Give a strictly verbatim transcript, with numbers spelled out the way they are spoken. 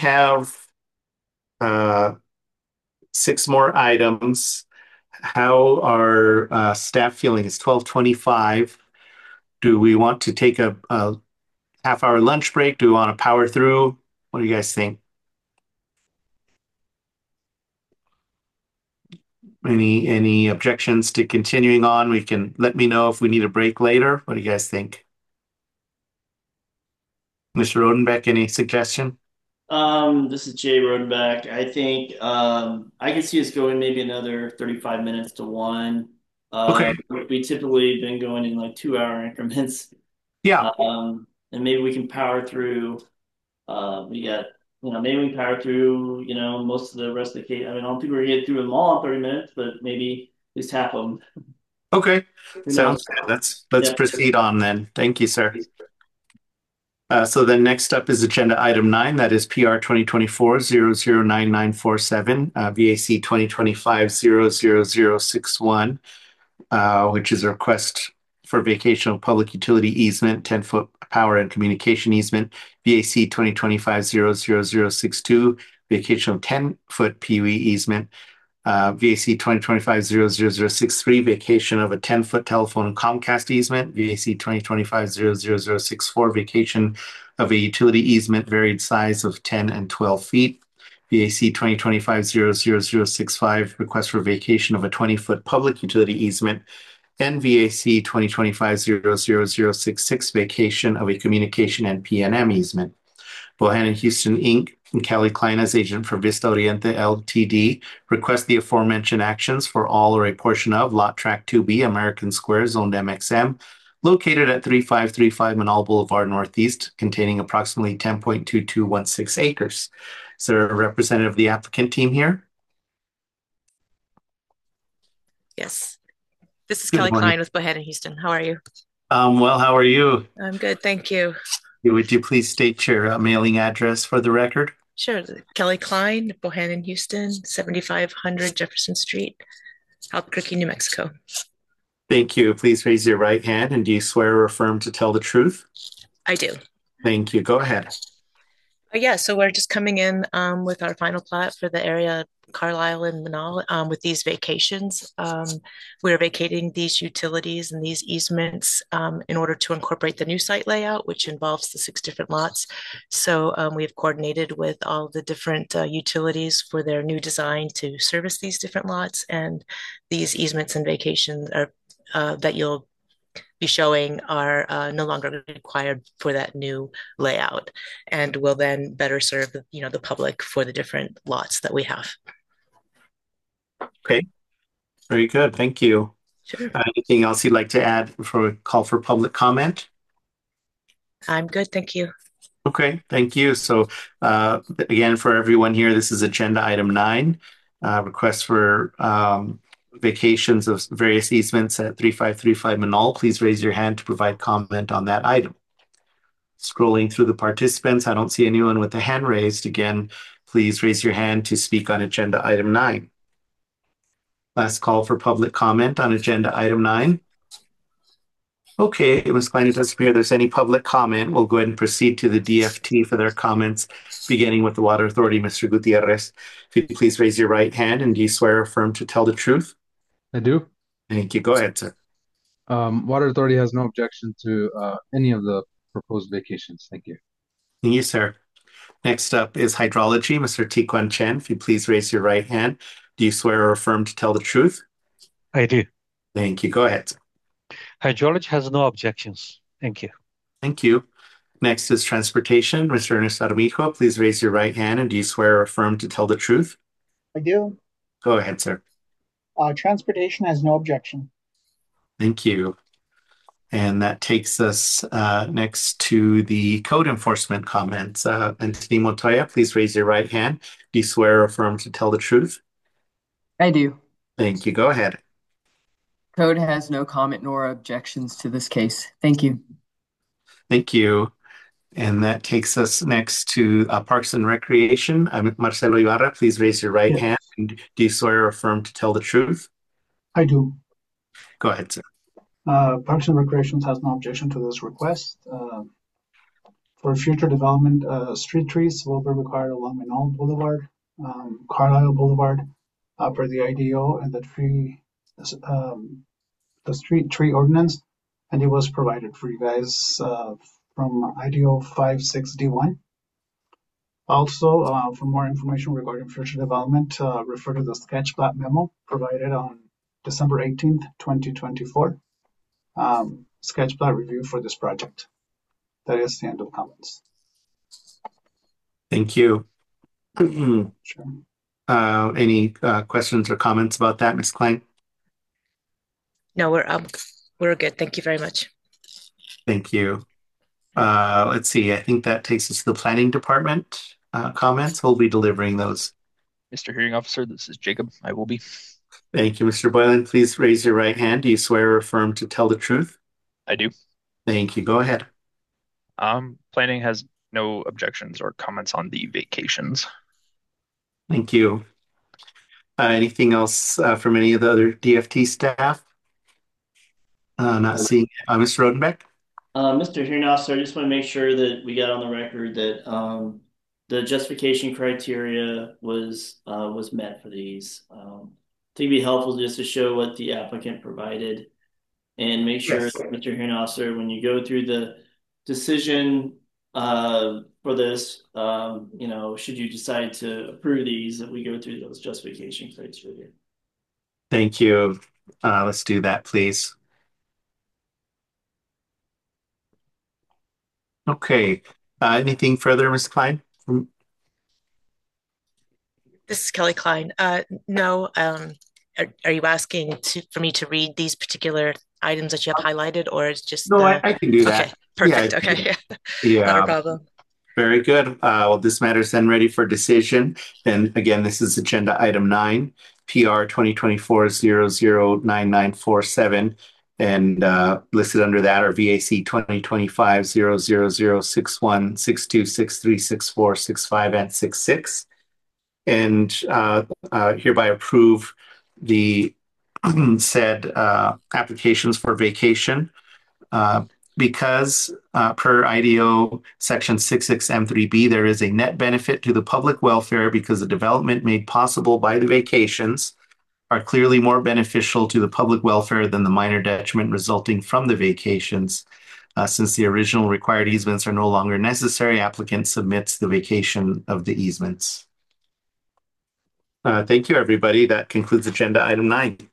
have uh, six more items. How are uh, staff feeling? It's twelve twenty-five. Do we want to take a, a half hour lunch break? Do we want to power through? What do you guys think? Any any objections to continuing on? We can let me know if we need a break later. What do you guys think? Mister Rodenbeck, any suggestion? Um, this is Jay Rodenbach. I think um, I can see us going maybe another thirty-five minutes to one. Okay. Uh, we typically been going in like two hour increments. Yeah. Um, and maybe we can power through. Uh, we got, you know, maybe we can power through, you know, most of the rest of the case. I mean, I don't think we're gonna get through them all in thirty minutes, but maybe at least half of them. Okay. Who knows? Sounds good. Let's let's Yeah. proceed on then. Thank you, sir. Uh, so then next up is agenda item nine, that is P R twenty twenty-four zero zero nine nine four seven, uh, V A C twenty twenty-five zero zero zero six one, uh, which is a request for vacation of public utility easement, ten foot power and communication easement, V A C twenty twenty-five zero zero zero six two, vacation of ten foot P U E easement, uh, V A C twenty twenty-five zero zero zero six three, vacation of a ten foot telephone Comcast easement, V A C twenty twenty-five zero zero zero six four, vacation of a utility easement varied size of ten and twelve feet, V A C twenty twenty-five zero zero zero six five, request for vacation of a twenty foot public utility easement, and V A C twenty twenty-five zero zero zero six six, vacation of a communication and P N M easement. Bohannon Houston Incorporated and Kelly Klein as agent for Vista Oriente Ltd. request the aforementioned actions for all or a portion of Lot Track two B, American Square, zoned M X M, located at thirty-five thirty-five Manal Boulevard Northeast, containing approximately ten point two two one six acres. Is there a representative of the applicant team here? Yes. This is Good Kelly morning. Klein with Bohannon Houston. How are you? Um, well, how are you? I'm good, thank you. Would you please state your uh, mailing address for the record? Sure. Kelly Klein, Bohannon Houston, seventy-five hundred Jefferson Street, Albuquerque, New Mexico. Thank you. Please raise your right hand, and do you swear or affirm to tell the truth? I do. Thank you. Go ahead. Uh, yeah, so we're just coming in um, with our final plat for the area Carlisle and Manal um, with these vacations. Um, we're vacating these utilities and these easements um, in order to incorporate the new site layout, which involves the six different lots. So um, we've coordinated with all the different uh, utilities for their new design to service these different lots, and these easements and vacations are uh, that you'll be showing are uh, no longer required for that new layout, and will then better serve the, you know, the public for the different lots that we have. Okay. Very good. Thank you. Sure. Uh, anything else you'd like to add before we call for public comment? I'm good, thank you. Okay, thank you. So, uh, again, for everyone here, this is agenda item nine, uh, request for um, vacations of various easements at thirty-five thirty-five Manal. Please raise your hand to provide comment on that item. Scrolling through the participants, I don't see anyone with a hand raised. Again, please raise your hand to speak on agenda item nine. Last call for public comment on agenda item nine. Okay, Miz Klein, it doesn't appear there's any public comment. We'll go ahead and proceed to the D F T for their comments, beginning with the Water Authority. Mister Gutierrez, if you please raise your right hand, and do you swear or affirm to tell the truth? I do. Thank you. Go ahead, sir. Um, Water Authority has no objection to uh, any of the proposed vacations. Thank you. Thank you, sir. Next up is Hydrology. Mister Tikuan Chen, if you please raise your right hand. Do you swear or affirm to tell the truth? I do. Thank you. Go ahead, sir. Hydrology has no objections. Thank you. Thank you. Next is Transportation. Mister Ernest Armijo, please raise your right hand, and do you swear or affirm to tell the truth? I do. Go ahead, sir. Uh, transportation has no objection. Thank you. And that takes us uh, next to the code enforcement comments. Uh, Anthony Montoya, please raise your right hand. Do you swear or affirm to tell the truth? I do. Thank you. Go ahead. Code has no comment nor objections to this case. Thank you. Thank you. And that takes us next to uh, Parks and Recreation. Um, Marcelo Ibarra, please raise your right Yes. hand. And do you swear or affirm to tell the truth? I do. Go ahead, sir. Uh, Parks and Recreations has no objection to this request. Uh, for future development, uh, street trees will be required along Manal Boulevard, um, Carlisle Boulevard, uh, per the I D O and the tree, um, the street tree ordinance, and it was provided for you guys uh, from I D O five six D one. Also, uh, for more information regarding future development, uh, refer to the sketch plat memo provided on December eighteenth, twenty twenty-four. Um, sketch plat review for this project. That is the end of comments. Thank you. Sure. Uh, any uh, questions or comments about that, Miz Klein? No, we're um, we're good. Thank you very much. Thank you. Uh, let's see. I think that takes us to the planning department uh, comments. We'll be delivering those. Mister Hearing Officer, this is Jacob. I will be. Thank you, Mister Boylan. Please raise your right hand. Do you swear or affirm to tell the truth? I do. Thank you. Go ahead. Um, planning has no objections or comments on the vacations. Thank you. Uh, anything else uh, from any of the other D F T staff? Uh, not seeing uh, Mister Rodenbeck? Uh, Mister Hirnoff, I just want to make sure that we got on the record that um, the justification criteria was uh, was met for these. Um, I think it'd be helpful just to show what the applicant provided and make sure, Yes. that Mister Hirnoff, when you go through the decision uh, for this, um, you know, should you decide to approve these, that we go through those justification criteria. Thank you. Uh, let's do that, please. Okay. Uh, anything further, Miz Klein? This is Kelly Klein. Uh, no, um, are, are you asking to, for me to read these particular items that you have highlighted, or is just No, uh, I, I can do that. Okay, perfect. Yeah, Okay, yeah. not a problem. Very good. Uh, well, this matter is then ready for decision. And again, this is agenda item nine, P R twenty twenty-four zero zero nine nine four seven. And uh, listed under that are V A C twenty twenty-five zero zero zero six one six two six three six four six five and six six. And uh, uh, hereby approve the said uh, applications for vacation. Uh, because uh, per I D O section six six M three B, there is a net benefit to the public welfare because the development made possible by the vacations are clearly more beneficial to the public welfare than the minor detriment resulting from the vacations. Uh, since the original required easements are no longer necessary, applicant submits the vacation of the easements. Uh, thank you, everybody. That concludes agenda item nine.